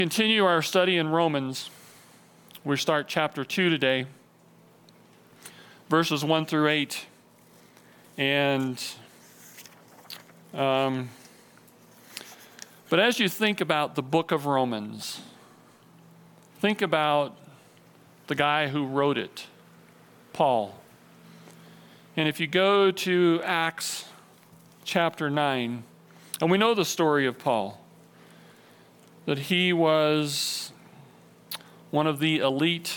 Continue our study in Romans. We start chapter 2 today, verses 1 through 8. And, but as you think about the book of Romans, think about the guy who wrote it, Paul. And if you go to Acts chapter 9, and we know the story of Paul, that he was one of the elite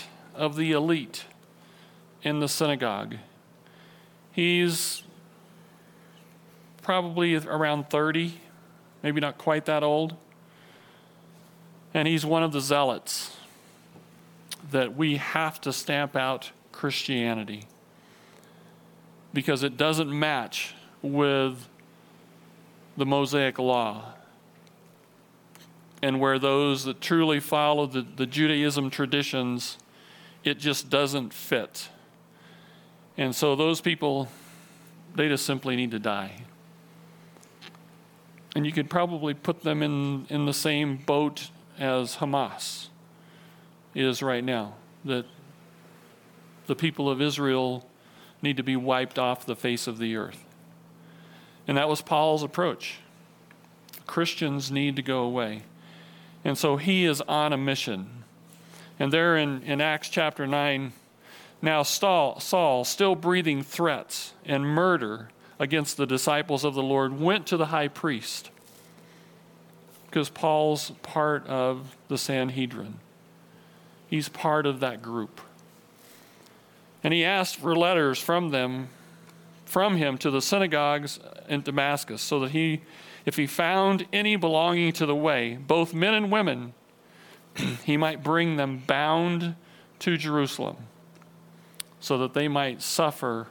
in the synagogue. He's probably around 30, maybe not quite that old. And he's one of the zealots that we have to stamp out Christianity because it doesn't match with the Mosaic law. And where those that truly follow the Judaism traditions, it just doesn't fit. And so those people, they just simply need to die. And you could probably put them in the same boat as Hamas is right now, that the people of Israel need to be wiped off the face of the earth. And that was Paul's approach. Christians need to go away. And so he is on a mission. And there in Acts chapter 9, now Saul, still breathing threats and murder against the disciples of the Lord, went to the high priest, because Paul's part of the Sanhedrin. He's part of that group. And he asked for letters from him to the synagogues in Damascus, so that if he found any belonging to the way, both men and women, he might bring them bound to Jerusalem, so that they might suffer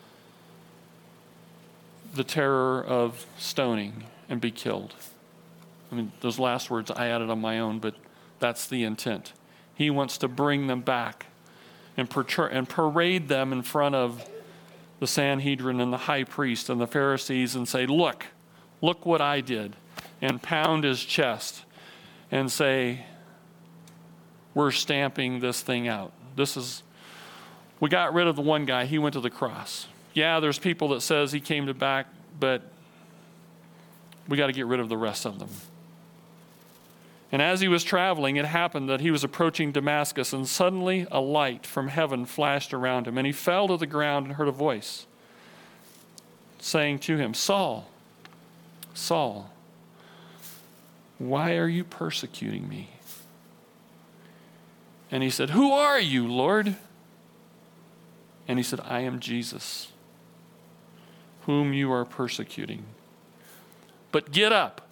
the terror of stoning and be killed. I mean, those last words I added on my own, but that's the intent. He wants to bring them back and parade them in front of the Sanhedrin and the high priest and the Pharisees and say, look what I did, and pound his chest and say, we're stamping this thing out. We got rid of the one guy, he went to the cross. Yeah, there's people that says he came back, but we got to get rid of the rest of them. And as he was traveling, it happened that he was approaching Damascus, and suddenly a light from heaven flashed around him, and he fell to the ground and heard a voice saying to him, Saul, Saul, why are you persecuting me? And he said, who are you, Lord? And he said, I am Jesus, whom you are persecuting. But get up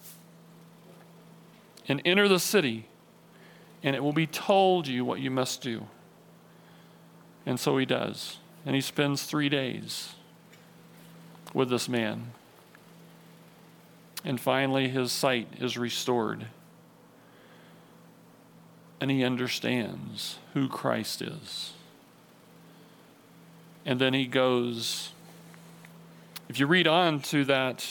and enter the city, and it will be told you what you must do. And so he does. And he spends 3 days with this man. And finally, his sight is restored. And he understands who Christ is. And then he goes, if you read on to that,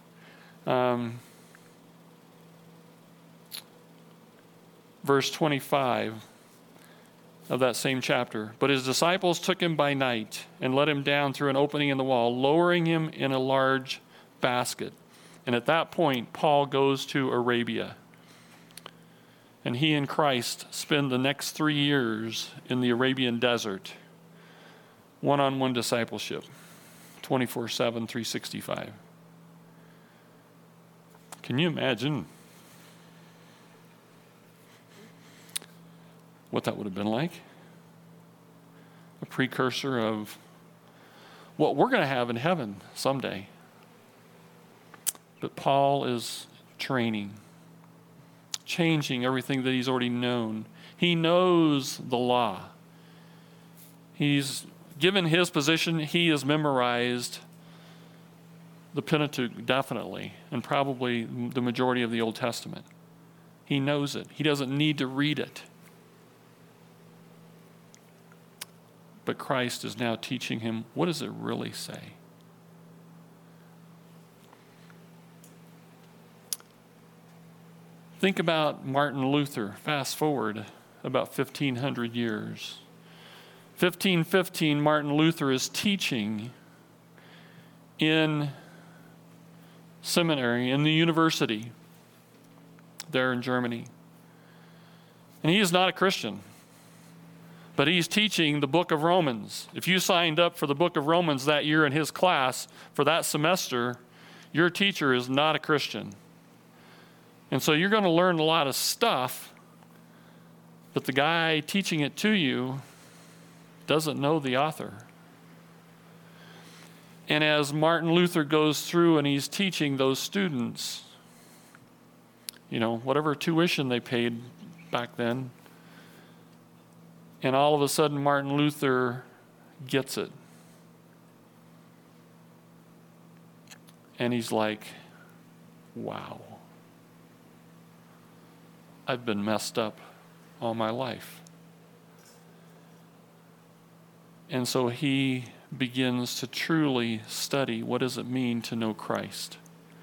verse 25 of that same chapter. But his disciples took him by night and let him down through an opening in the wall, lowering him in a large basket. And at that point, Paul goes to Arabia. And he and Christ spend the next 3 years in the Arabian desert, one-on-one discipleship, 24/7, 365. Can you imagine what that would have been like? A precursor of what we're going to have in heaven someday. But Paul is training, changing everything that he's already known. He knows the law. He's given his position, he has memorized the Pentateuch definitely, and probably the majority of the Old Testament. He knows it. He doesn't need to read it. But Christ is now teaching him, what does it really say? Think about Martin Luther. Fast forward about 1,500 years. 1515, Martin Luther is teaching in seminary, in the university there in Germany. And he is not a Christian, but he's teaching the book of Romans. If you signed up for the book of Romans that year in his class for that semester, your teacher is not a Christian. And so you're going to learn a lot of stuff, but the guy teaching it to you doesn't know the author. And as Martin Luther goes through and he's teaching those students, whatever tuition they paid back then, and all of a sudden Martin Luther gets it. And he's like, wow, I've been messed up all my life. And so he begins to truly study what does it mean to know Christ.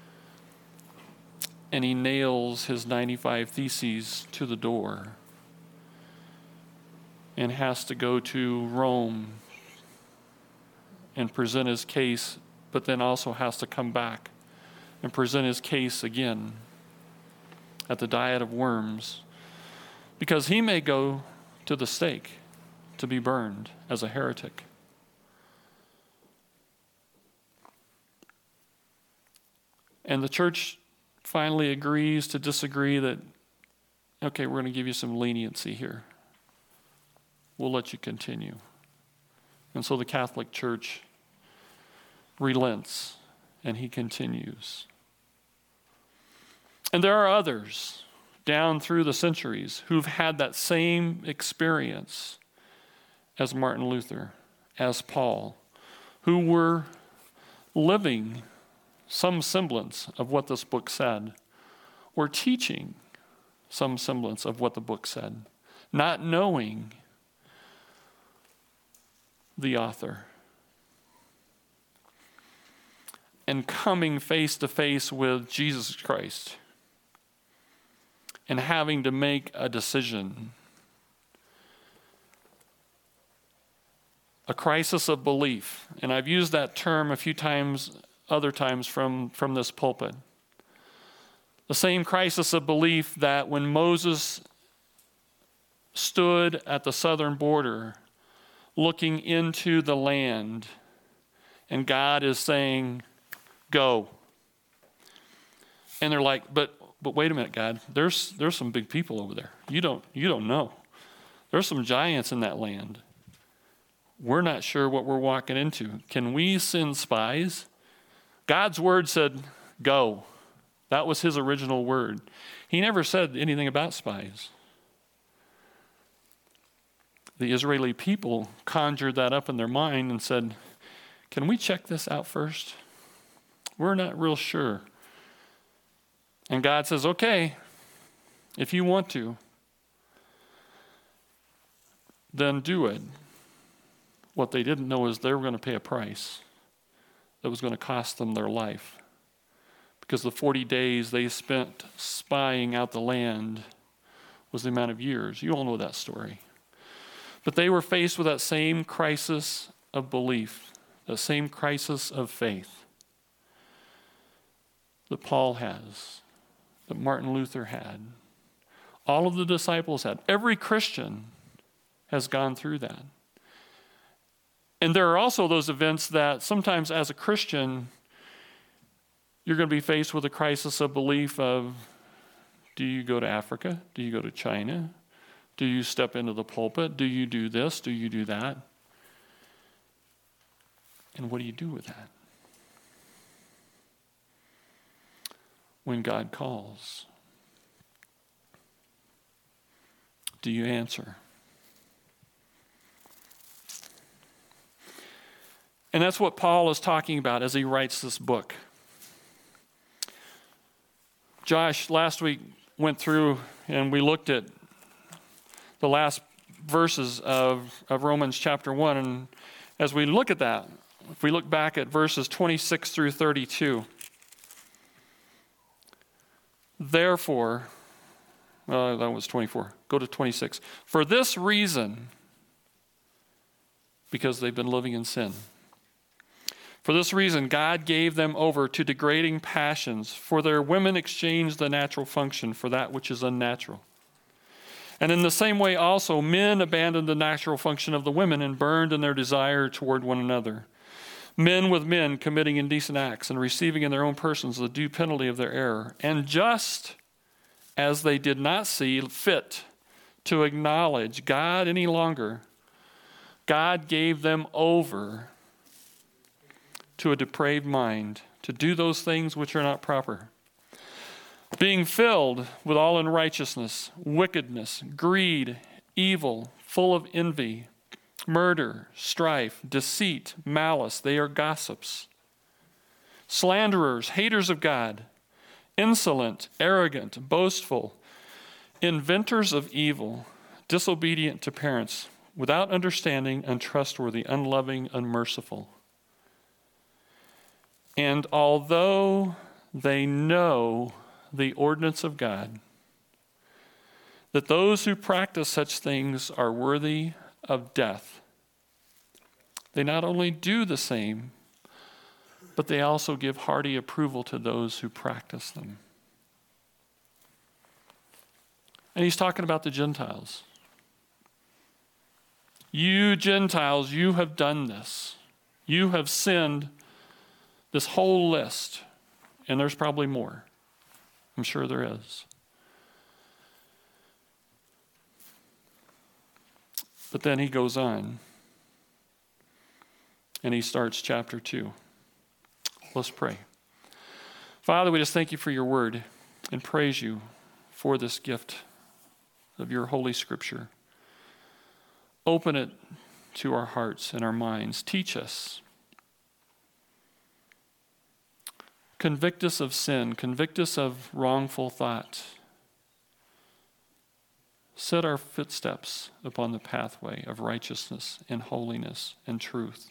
And he nails his 95 Theses to the door and has to go to Rome and present his case, but then also has to come back and present his case again at the Diet of Worms, because he may go to the stake to be burned as a heretic. And the church finally agrees to disagree that, okay, we're going to give you some leniency here. We'll let you continue. And so the Catholic Church relents, and he continues. And there are others down through the centuries who've had that same experience as Martin Luther, as Paul, who were living some semblance of what this book said, or teaching some semblance of what the book said, not knowing the author, and coming face to face with Jesus Christ and having to make a decision. A crisis of belief. And I've used that term a few times, other times from this pulpit. The same crisis of belief that when Moses stood at the southern border looking into the land, and God is saying, go. And they're like, but wait a minute, God, there's some big people over there. You don't know. There's some giants in that land. We're not sure what we're walking into. Can we send spies? God's word said, go. That was his original word. He never said anything about spies. The Israeli people conjured that up in their mind and said, can we check this out first? We're not real sure. And God says, okay, if you want to, then do it. What they didn't know is they were going to pay a price that was going to cost them their life. Because the 40 days they spent spying out the land was the amount of years. You all know that story. But they were faced with that same crisis of belief, that same crisis of faith that Paul has, that Martin Luther had. All of the disciples had. Every Christian has gone through that. And there are also those events that sometimes as a Christian, you're going to be faced with a crisis of belief of, do you go to Africa? Do you go to China? Do you step into the pulpit? Do you do this? Do you do that? And what do you do with that? When God calls, do you answer? And that's what Paul is talking about as he writes this book. Josh last week went through and we looked at the last verses of Romans chapter 1. And as we look at that, if we look back at verses 26 through 32, therefore, That was 24. Go to 26. For this reason, because they've been living in sin. For this reason, God gave them over to degrading passions, for their women exchanged the natural function for that which is unnatural. And in the same way also, men abandoned the natural function of the women and burned in their desire toward one another. Men with men committing indecent acts and receiving in their own persons the due penalty of their error. And just as they did not see fit to acknowledge God any longer, God gave them over to a depraved mind to do those things which are not proper, being filled with all unrighteousness, wickedness, greed, evil, full of envy, murder, strife, deceit, malice. They are gossips, slanderers, haters of God, insolent, arrogant, boastful, inventors of evil, disobedient to parents, without understanding, untrustworthy, unloving, unmerciful. And although they know the ordinance of God, that those who practice such things are worthy of death, they not only do the same, but they also give hearty approval to those who practice them. And he's talking about the Gentiles. You Gentiles, you have done this. You have sinned. This whole list, and there's probably more. I'm sure there is. But then he goes on, and he starts chapter 2. Let's pray. Father, we just thank you for your word and praise you for this gift of your Holy Scripture. Open it to our hearts and our minds. Teach us. Convict us of sin. Convict us of wrongful thought. Set our footsteps upon the pathway of righteousness and holiness and truth.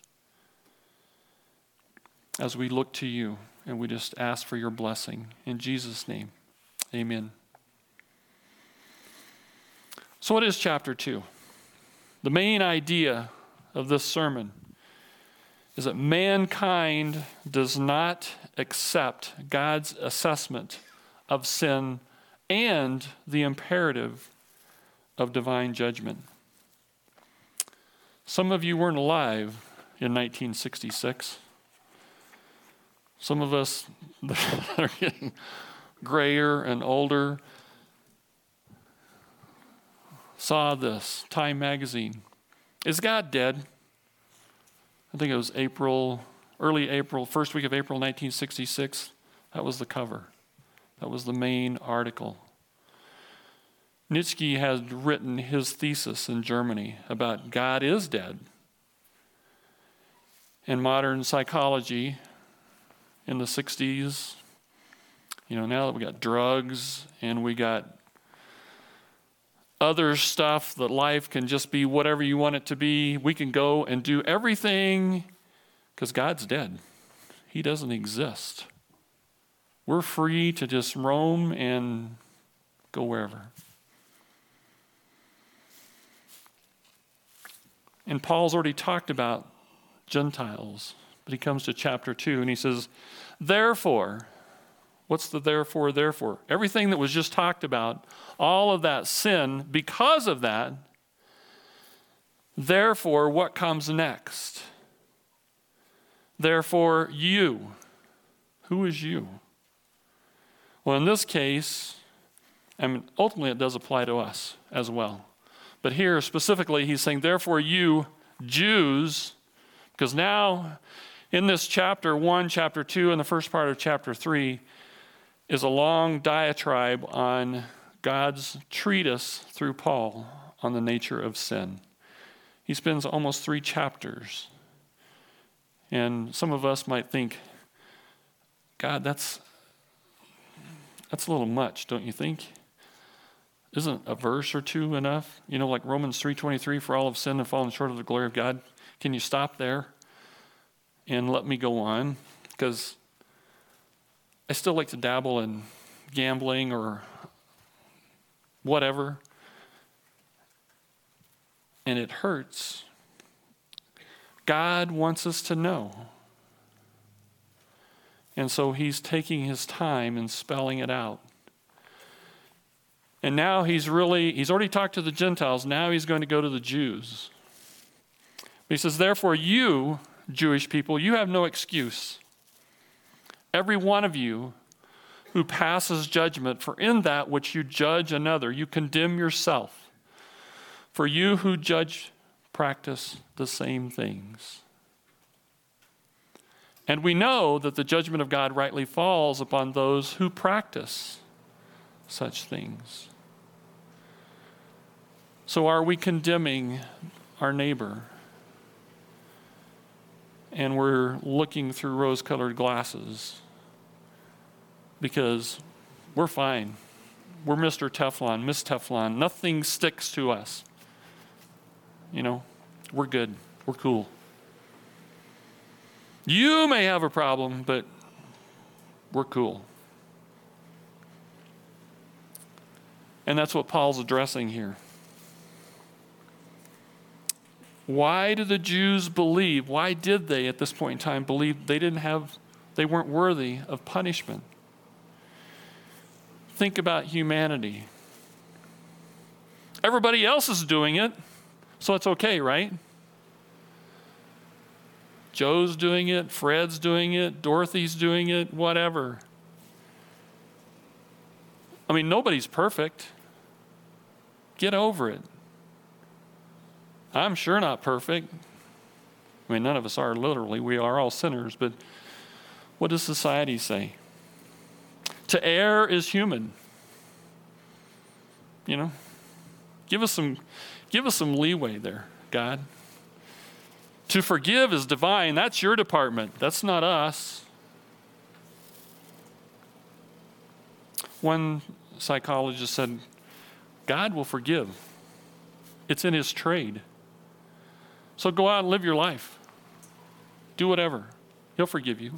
As we look to you, and we just ask for your blessing. In Jesus' name, amen. So what is chapter 2? The main idea of this sermon is that mankind does not accept God's assessment of sin and the imperative of divine judgment. Some of you weren't alive in 1966. Some of us that are getting grayer and older saw this, Time magazine. Is God dead? I think it was early April, first week of April 1966. That was the cover. That was the main article. Nietzsche had written his thesis in Germany about God is dead. And modern psychology in the 60s, now that we got drugs and we got other stuff that life can just be whatever you want it to be. We can go and do everything because God's dead. He doesn't exist. We're free to just roam and go wherever. And Paul's already talked about Gentiles, but he comes to chapter 2 and he says, therefore, what's the therefore? Everything that was just talked about, all of that sin, because of that, therefore, what comes next? Therefore, you. Who is you? Well, in this case, ultimately it does apply to us as well. But here specifically, he's saying, therefore, you Jews, because now in this chapter 1, chapter 2, and the first part of chapter 3, is a long diatribe on God's treatise through Paul on the nature of sin. He spends almost 3 chapters. And some of us might think, God, that's a little much, don't you think? Isn't a verse or 2 enough? Like Romans 3:23, for all have sinned and fallen short of the glory of God. Can you stop there and let me go on? Because I still like to dabble in gambling or whatever, and it hurts. God wants us to know. And so he's taking his time and spelling it out. And now he's already talked to the Gentiles. Now he's going to go to the Jews. He says, therefore you, Jewish people, you have no excuse. Every one of you who passes judgment, for in that which you judge another, you condemn yourself. For you who judge practice the same things. And we know that the judgment of God rightly falls upon those who practice such things. So are we condemning our neighbor? And we're looking through rose-colored glasses because we're fine. We're Mr. Teflon, Miss Teflon. Nothing sticks to us. We're good. We're cool. You may have a problem, but we're cool. And that's what Paul's addressing here. Why do the Jews believe? Why did they at this point in time believe they weren't worthy of punishment? Think about humanity. Everybody else is doing it, so it's okay, right? Joe's doing it, Fred's doing it, Dorothy's doing it, whatever. I mean, nobody's perfect. Get over it. I'm sure not perfect. I mean, none of us are literally. We are all sinners. But what does society say? To err is human. Give us some leeway there, God. To forgive is divine. That's your department. That's not us. One psychologist said, God will forgive. It's in his trade. So go out and live your life. Do whatever. He'll forgive you.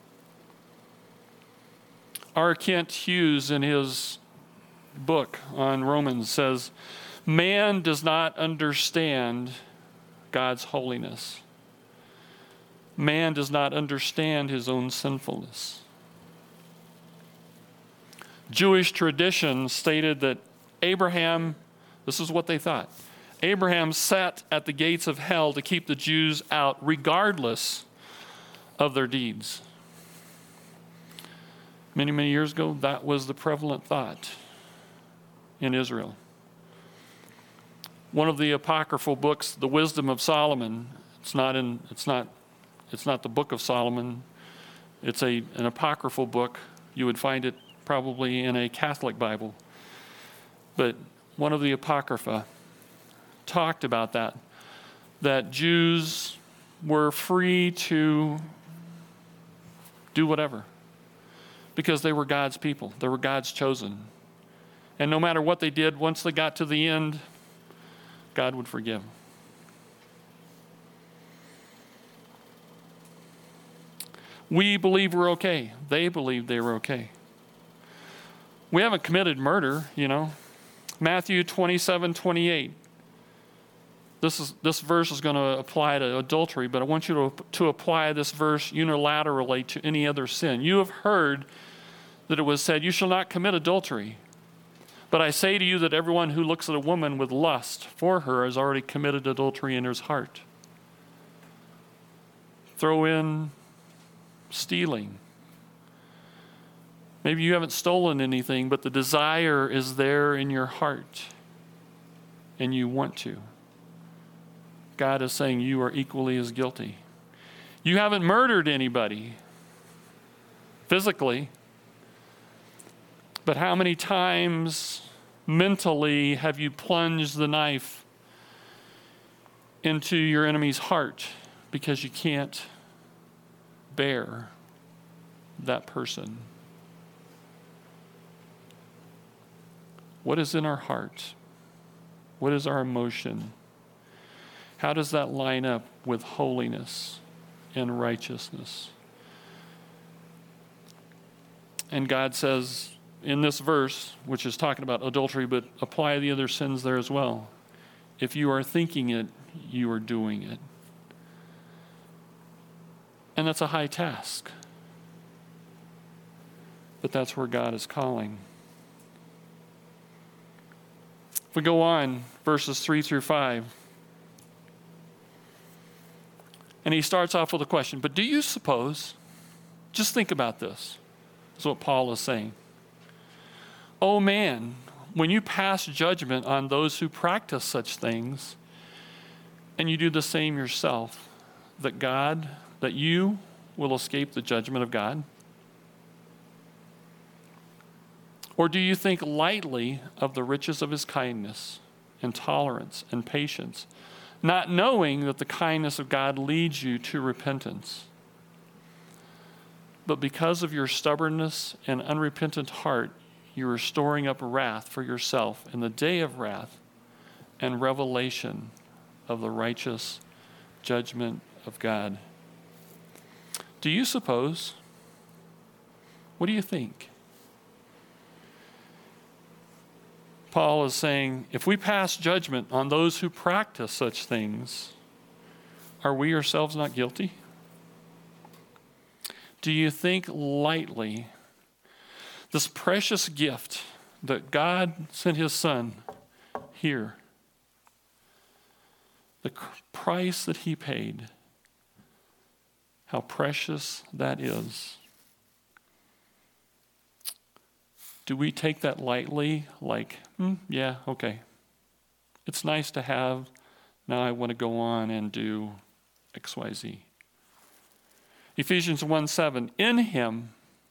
R. Kent Hughes, in his book on Romans, says, man does not understand God's holiness. Man does not understand his own sinfulness. Jewish tradition stated that Abraham, this is what they thought, Abraham sat at the gates of hell to keep the Jews out regardless of their deeds. Many, many years ago, that was the prevalent thought in Israel. One of the apocryphal books, The Wisdom of Solomon, it's not the Book of Solomon. It's an apocryphal book. You would find it probably in a Catholic Bible. But one of the apocrypha talked about that Jews were free to do whatever because they were God's people. They were God's chosen. And no matter what they did, once they got to the end, God would forgive. We believe we're okay. They believed they were okay. We haven't committed murder, Matthew 27:28. This verse is going to apply to adultery, but I want you to apply this verse unilaterally to any other sin. You have heard that it was said, you shall not commit adultery. But I say to you that everyone who looks at a woman with lust for her has already committed adultery in his heart. Throw in stealing. Maybe you haven't stolen anything, but the desire is there in your heart, and you want to. God is saying you are equally as guilty. You haven't murdered anybody physically, but how many times mentally have you plunged the knife into your enemy's heart because you can't bear that person? What is in our heart? What is our emotion? How does that line up with holiness and righteousness? And God says, in this verse, which is talking about adultery, but apply the other sins there as well. If you are thinking it, you are doing it. And that's a high task. But that's where God is calling. If we go on, verses 3 through 5. And he starts off with a question, but do you suppose, just think about this, is what Paul is saying. Oh man, when you pass judgment on those who practice such things, and you do the same yourself, that you will escape the judgment of God? Or do you think lightly of the riches of his kindness and tolerance and patience, not knowing that the kindness of God leads you to repentance? But because of your stubbornness and unrepentant heart, you are storing up wrath for yourself in the day of wrath and revelation of the righteous judgment of God. Do you suppose? What do you think? Paul is saying, if we pass judgment on those who practice such things, are we ourselves not guilty? Do you think lightly this precious gift that God sent his Son here, the price that he paid, how precious that is? Do we take that lightly, like, yeah, okay. It's nice to have. Now I want to go on and do XYZ. Ephesians 1:7, in him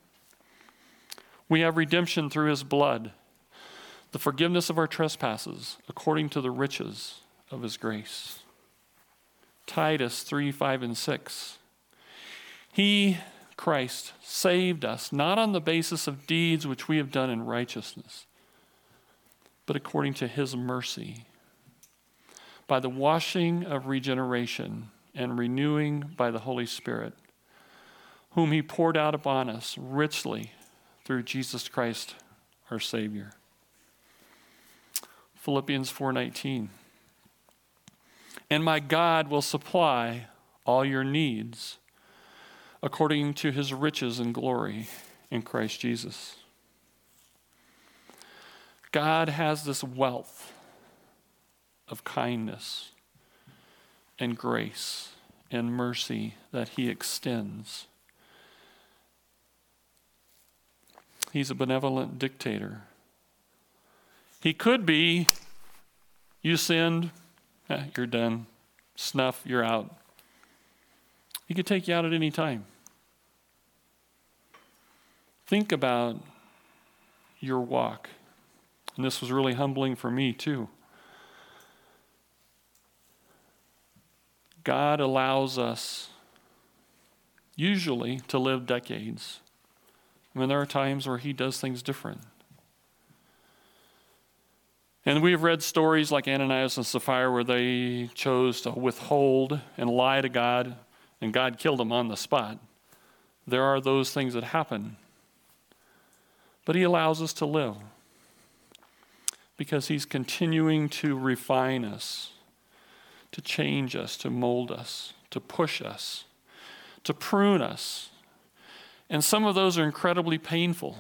we have redemption through his blood, the forgiveness of our trespasses, according to the riches of his grace. Titus 3:5 and 6. He, Christ, saved us, not on the basis of deeds which we have done in righteousness, but according to his mercy, by the washing of regeneration and renewing by the Holy Spirit, whom he poured out upon us richly through Jesus Christ our Savior. Philippians 4:19. And my God will supply all your needs according to his riches and glory in Christ Jesus. God has this wealth of kindness and grace and mercy that he extends. He's a benevolent dictator. He could be, you sinned, you're done. Snuff, you're out. He could take you out at any time. Think about your walk. And this was really humbling for me too. God allows us usually to live decades. I mean, there are times where he does things different. And we've read stories like Ananias and Sapphira where they chose to withhold and lie to God, and God killed them on the spot. There are those things that happen. But he allows us to live because he's continuing to refine us, to change us, to mold us, to push us, to prune us. And some of those are incredibly painful.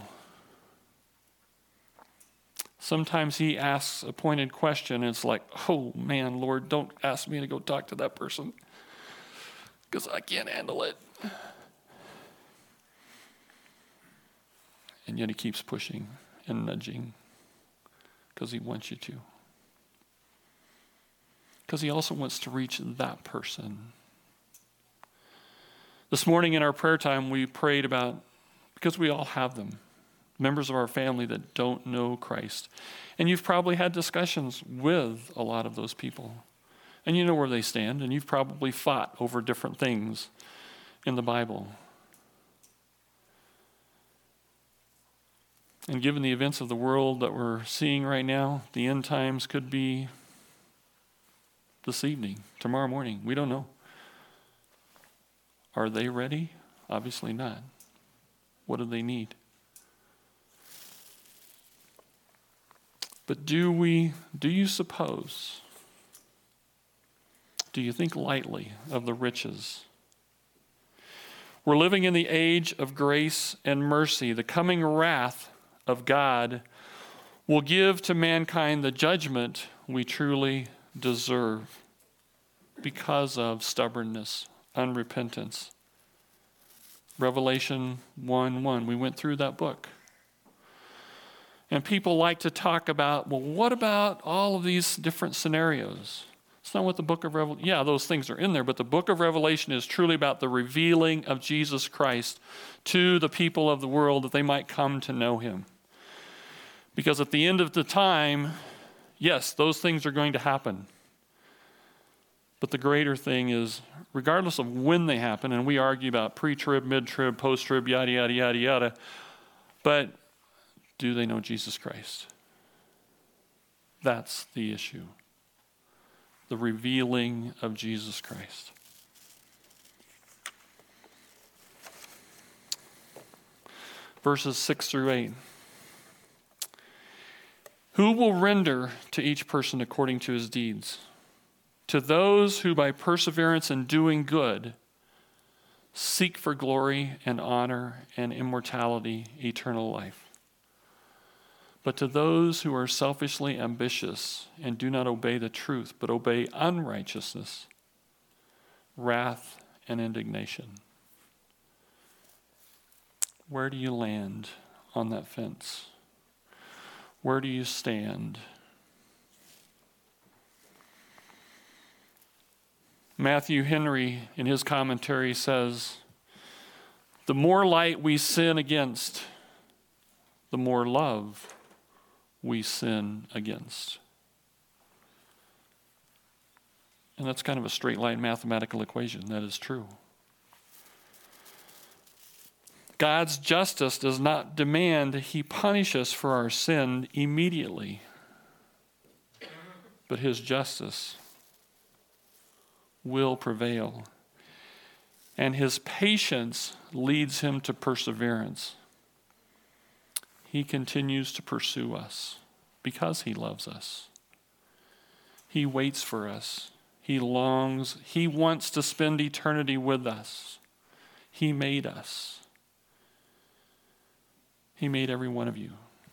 Sometimes he asks a pointed question, and it's like, oh man, Lord, don't ask me to go talk to that person because I can't handle it. And yet he keeps pushing and nudging because he wants you to. Because he also wants to reach that person. This morning in our prayer time, we prayed about, because we all have them, members of our family that don't know Christ. And you've probably had discussions with a lot of those people. And you know where they stand, and you've probably fought over different things in the Bible. And given the events of the world that we're seeing right now, the end times could be this evening, tomorrow morning. We don't know. Are they ready? Obviously not. What do they need? But do you suppose, do you think lightly of the riches? We're living in the age of grace and mercy. The coming wrath of God will give to mankind the judgment we truly deserve because of stubbornness, unrepentance. Revelation 1:1, we went through that book. And people like to talk about, well, what about all of these different scenarios? It's not what the book of Revelation, yeah, those things are in there, but the book of Revelation is truly about the revealing of Jesus Christ to the people of the world that they might come to know him. Because at the end of the time, yes, those things are going to happen. But the greater thing is, regardless of when they happen, and we argue about pre-trib, mid-trib, post-trib, yada, yada, yada, yada, but do they know Jesus Christ? That's the issue. The revealing of Jesus Christ. Verses 6 through 8. Who will render to each person according to his deeds? To those who by perseverance in doing good seek for glory and honor and immortality, eternal life. But to those who are selfishly ambitious and do not obey the truth, but obey unrighteousness, wrath and indignation. Where do you land on that fence? Where do you stand? Matthew Henry, in his commentary, says, the more light we sin against, the more love we sin against. And that's kind of a straight line mathematical equation. That is true. God's justice does not demand he punish us for our sin immediately, but his justice will prevail. And his patience leads him to perseverance. He continues to pursue us because he loves us. He waits for us. He longs. He wants to spend eternity with us. He made us. He made every one of you.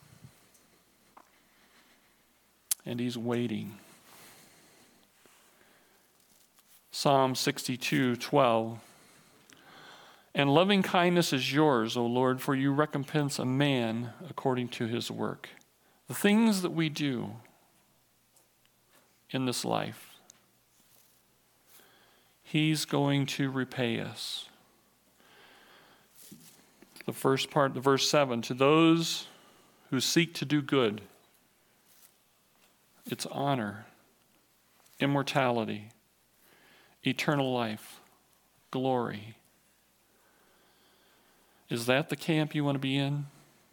And he's waiting. Psalm 62:12. And loving kindness is yours, O Lord, for you recompense a man according to his work. The things that we do in this life, he's going to repay us. The first part, the verse 7, to those who seek to do good, it's honor, immortality, eternal life, glory. Is that the camp you want to be in?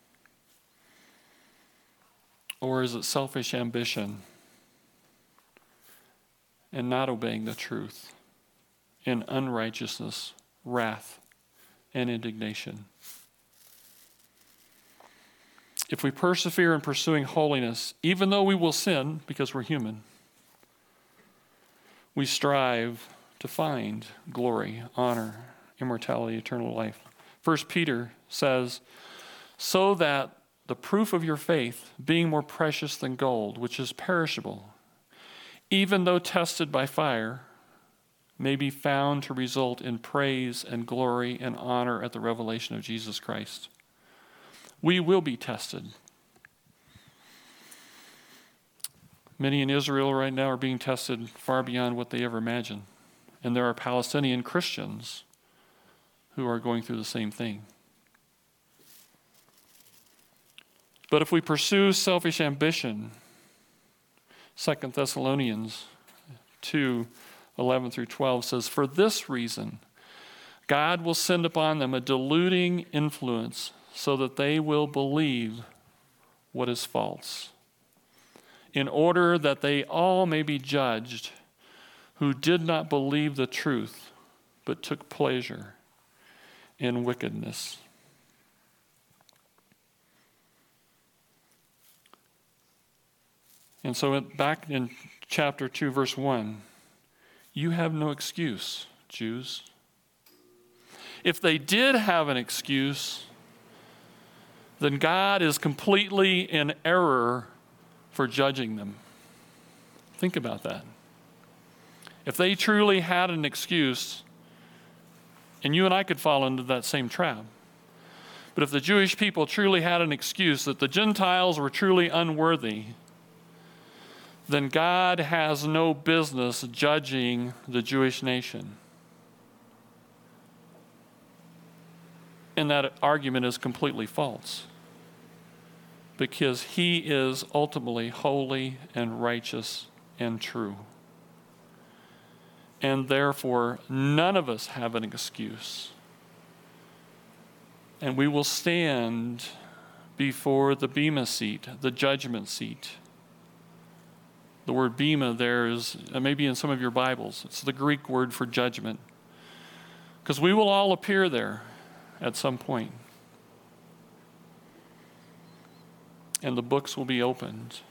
Or is it selfish ambition and not obeying the truth in unrighteousness, wrath, and indignation? If we persevere in pursuing holiness, even though we will sin because we're human, we strive to find glory, honor, immortality, eternal life. 1 Peter says, so that the proof of your faith, being more precious than gold, which is perishable, even though tested by fire, may be found to result in praise and glory and honor at the revelation of Jesus Christ. We will be tested. Many in Israel right now are being tested far beyond what they ever imagined. And there are Palestinian Christians who are going through the same thing. But if we pursue selfish ambition, 2 Thessalonians 2:11 through 12 says, for this reason, God will send upon them a deluding influence so that they will believe what is false, in order that they all may be judged who did not believe the truth, but took pleasure in wickedness. And so back in chapter 2, verse 1, you have no excuse, Jews. If they did have an excuse, then God is completely in error for judging them. Think about that. If they truly had an excuse, and you and I could fall into that same trap, but if the Jewish people truly had an excuse that the Gentiles were truly unworthy, then God has no business judging the Jewish nation. And that argument is completely false, because he is ultimately holy and righteous and true. And therefore, none of us have an excuse. And we will stand before the Bema seat, the judgment seat. The word Bema there is, maybe in some of your Bibles, it's the Greek word for judgment. Because we will all appear there at some point. And the books will be opened.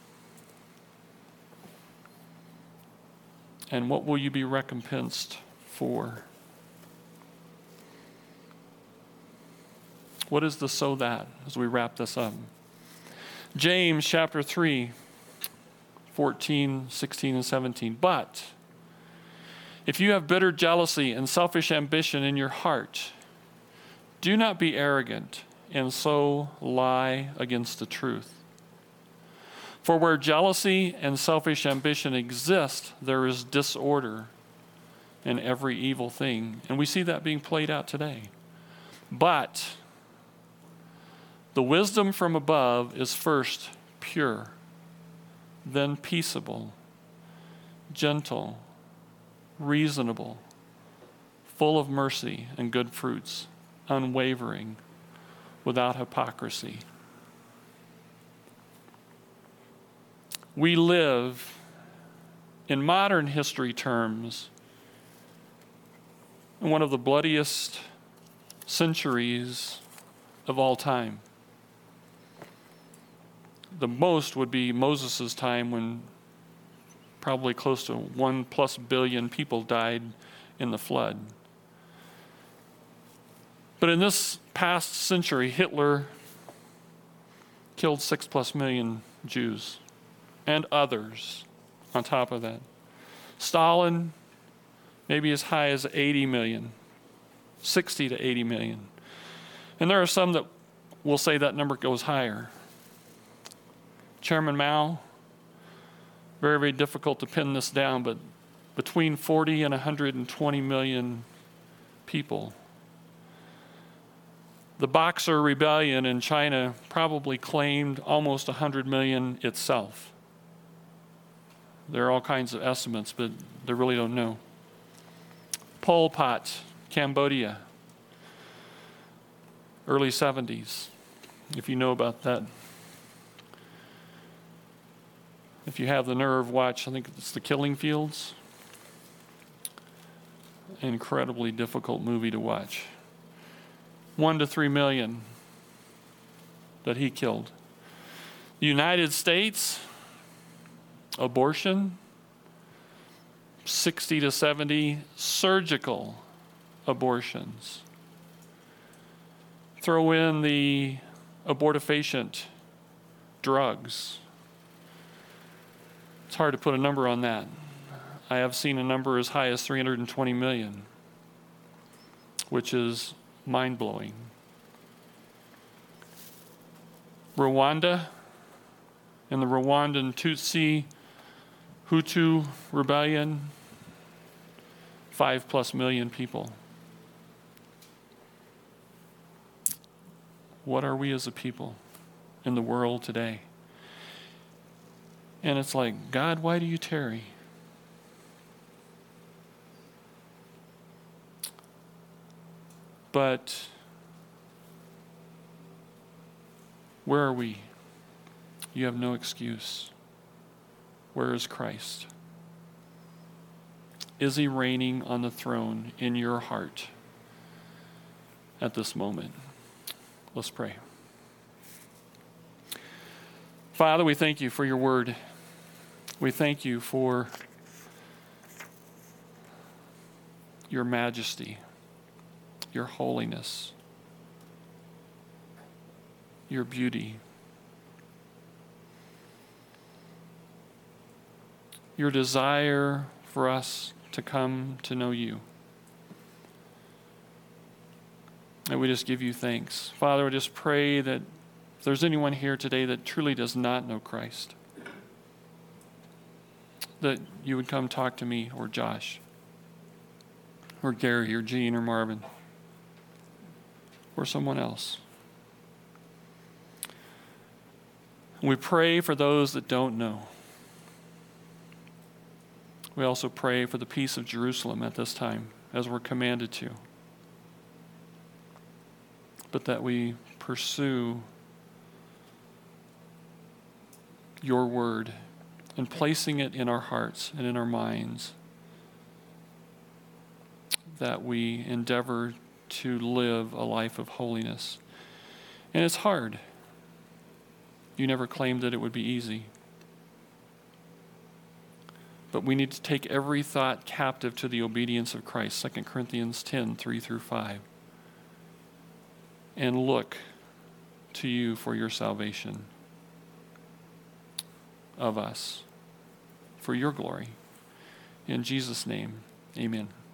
And what will you be recompensed for? What is the so that as we wrap this up? James chapter 3, 14, 16, and 17. But if you have bitter jealousy and selfish ambition in your heart, do not be arrogant and so lie against the truth. For where jealousy and selfish ambition exist, there is disorder in every evil thing. And we see that being played out today. But the wisdom from above is first pure, then peaceable, gentle, reasonable, full of mercy and good fruits, unwavering, without hypocrisy. We live, in modern history terms, in one of the bloodiest centuries of all time. The most would be Moses' time, when probably close to 1+ billion people died in the flood. But in this past century, Hitler killed 6+ million Jews and others on top of that. Stalin, maybe as high as 80 million, 60 to 80 million. And there are some that will say that number goes higher. Chairman Mao, very, very difficult to pin this down, but between 40 and 120 million people. The Boxer Rebellion in China probably claimed almost 100 million itself. There are all kinds of estimates, but they really don't know. Pol Pot, Cambodia, early 70s, if you know about that. If you have the nerve, watch, I think it's The Killing Fields. Incredibly difficult movie to watch. 1 to 3 million that he killed. The United States, abortion, 60 to 70 surgical abortions. Throw in the abortifacient drugs. It's hard to put a number on that. I have seen a number as high as 320 million, which is mind-blowing. Rwanda and the Rwandan Tutsi Hutu rebellion, 5+ million people. What are we as a people in the world today? And it's like, God, why do you tarry? But where are we? You have no excuse. Where is Christ? Is he reigning on the throne in your heart at this moment? Let's pray. Father, we thank you for your word. We thank you for your majesty, your holiness, your beauty, your desire for us to come to know you. And we just give you thanks. Father, I just pray that if there's anyone here today that truly does not know Christ, that you would come talk to me or Josh or Gary or Gene or Marvin or someone else. We pray for those that don't know. We also pray for the peace of Jerusalem at this time, as we're commanded to. But that we pursue your word and placing it in our hearts and in our minds, that we endeavor to live a life of holiness. And it's hard. You never claimed that it would be easy. But we need to take every thought captive to the obedience of Christ, 2 Corinthians 10, 3-5. And look to you for your salvation of us, for your glory. In Jesus' name, amen.